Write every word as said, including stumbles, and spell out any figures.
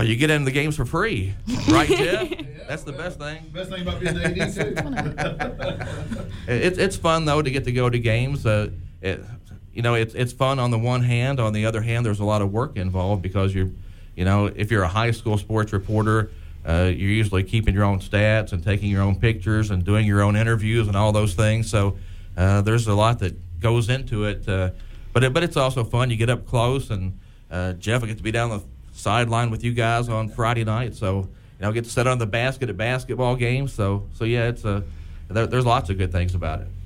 you get into the games for free, right, Jeff? Yeah, That's the well, best thing. Best thing about being the A D, too. It's it's fun, though, to get to go to games. Uh, it, you know, it's it's fun on the one hand. On the other hand, there's a lot of work involved because you're, you know, if you're a high school sports reporter, uh, you're usually keeping your own stats and taking your own pictures and doing your own interviews and all those things. So uh, there's a lot that goes into it. Uh, but it, but it's also fun. You get up close, and uh, Jeff will get to be down the sideline with you guys on Friday night. So you know, get to sit on the basket at basketball games. So so yeah, it's a there, there's lots of good things about it.